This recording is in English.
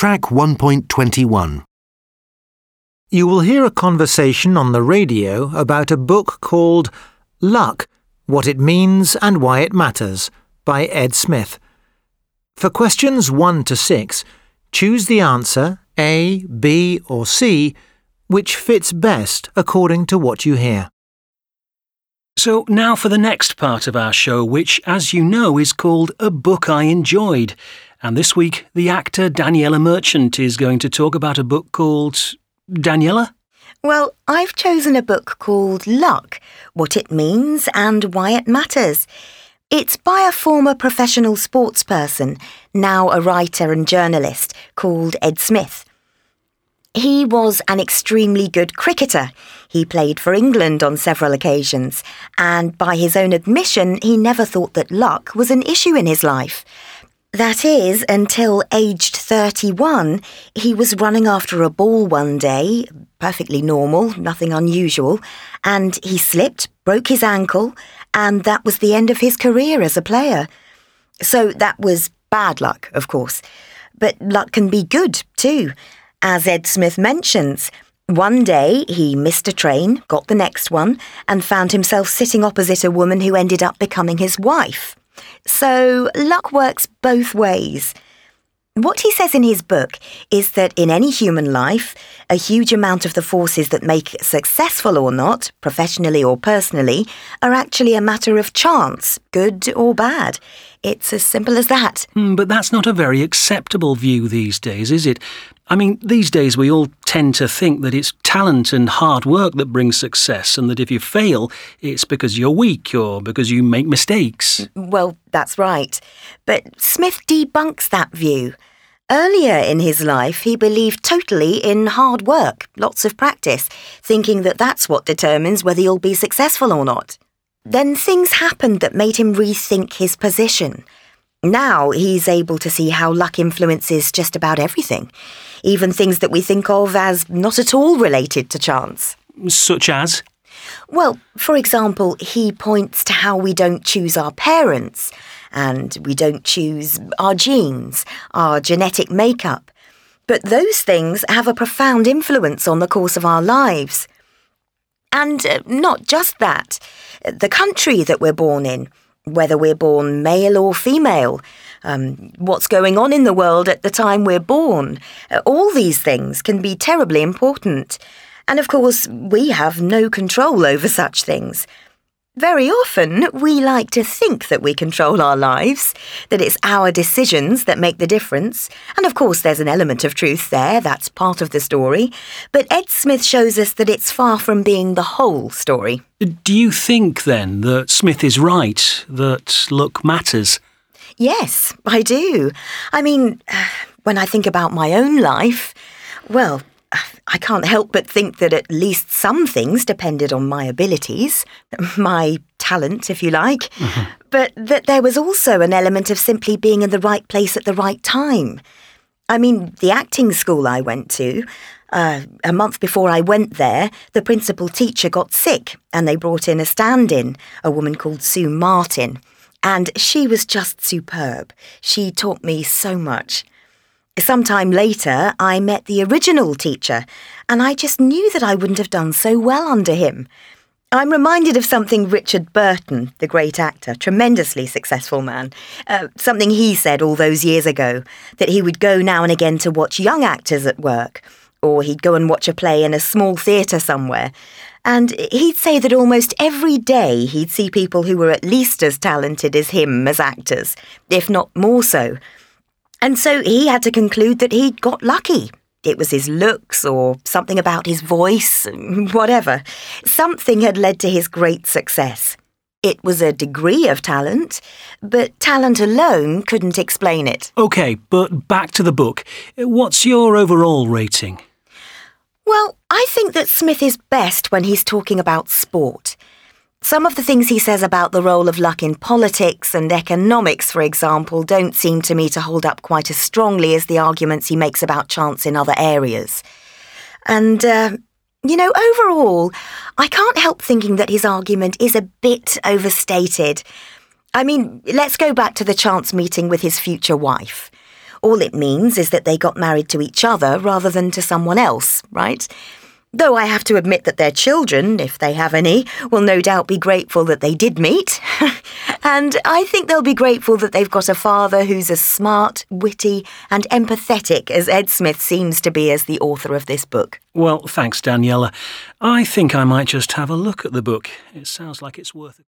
Track 1.21. You will hear a conversation on the radio about a book called Luck, What It Means and Why It Matters by Ed Smith. For questions 1 to 6, choose the answer A, B or C, which fits best according to what you hear. So now for the next part of our show, which, as you know, is called A Book I Enjoyed. And this week, the actor Daniela Merchant is going to talk about a book called... Daniela? Well, I've chosen a book called Luck, What It Means and Why It Matters. It's by a former professional sportsperson, now a writer and journalist, called Ed Smith. He was an extremely good cricketer. He played for England on several occasions, and by his own admission, he never thought that luck was an issue in his life. That is, until aged 31, he was running after a ball one day, perfectly normal, nothing unusual, and he slipped, broke his ankle, and that was the end of his career as a player. So that was bad luck, of course. But luck can be good, too. As Ed Smith mentions, one day he missed a train, got the next one, and found himself sitting opposite a woman who ended up becoming his wife. So luck works both ways. What he says in his book is that in any human life, a huge amount of the forces that make it successful or not, professionally or personally, are actually a matter of chance, good or bad. It's as simple as that. But that's not a very acceptable view these days, is it? I mean, these days we all tend to think that it's talent and hard work that brings success, and that if you fail, it's because you're weak or because you make mistakes. Well, that's right. But Smith debunks that view. Earlier in his life, he believed totally in hard work, lots of practice, thinking that that's what determines whether you'll be successful or not. Then things happened that made him rethink his position. Now he's able to see how luck influences just about everything, even things that we think of as not at all related to chance. Such as? Well, for example, he points to how we don't choose our parents, and we don't choose our genes, our genetic makeup. But those things have a profound influence on the course of our lives. And not just that, the country that we're born in, whether we're born male or female, what's going on in the world at the time we're born, all these things can be terribly important. And of course, we have no control over such things. Very often, we like to think that we control our lives, that it's our decisions that make the difference. And of course, there's an element of truth there, that's part of the story. But Ed Smith shows us that it's far from being the whole story. Do you think, then, that Smith is right, that luck matters? Yes, I do. I mean, when I think about my own life, well, I can't help but think that at least some things depended on my abilities, my talent, if you like, but that there was also an element of simply being in the right place at the right time. I mean, the acting school I went to, a month before I went there, the principal teacher got sick and they brought in a stand-in, a woman called Sue Martin, and she was just superb. She taught me so much. Sometime later, I met the original teacher, and I just knew that I wouldn't have done so well under him. I'm reminded of something Richard Burton, the great actor, tremendously successful man, something he said all those years ago, that he would go now and again to watch young actors at work, or he'd go and watch a play in a small theatre somewhere, and he'd say that almost every day he'd see people who were at least as talented as him as actors, if not more so. And so he had to conclude that he'd got lucky. It was his looks or something about his voice, whatever. Something had led to his great success. It was a degree of talent, but talent alone couldn't explain it. OK, but back to the book. What's your overall rating? Well, I think that Smith is best when he's talking about sport. Some of the things he says about the role of luck in politics and economics, for example, don't seem to me to hold up quite as strongly as the arguments he makes about chance in other areas. And, overall, I can't help thinking that his argument is a bit overstated. I mean, let's go back to the chance meeting with his future wife. All it means is that they got married to each other rather than to someone else, right? Though I have to admit that their children, if they have any, will no doubt be grateful that they did meet. And I think they'll be grateful that they've got a father who's as smart, witty and empathetic as Ed Smith seems to be as the author of this book. Well, thanks, Daniela. I think I might just have a look at the book. It sounds like it's worth it.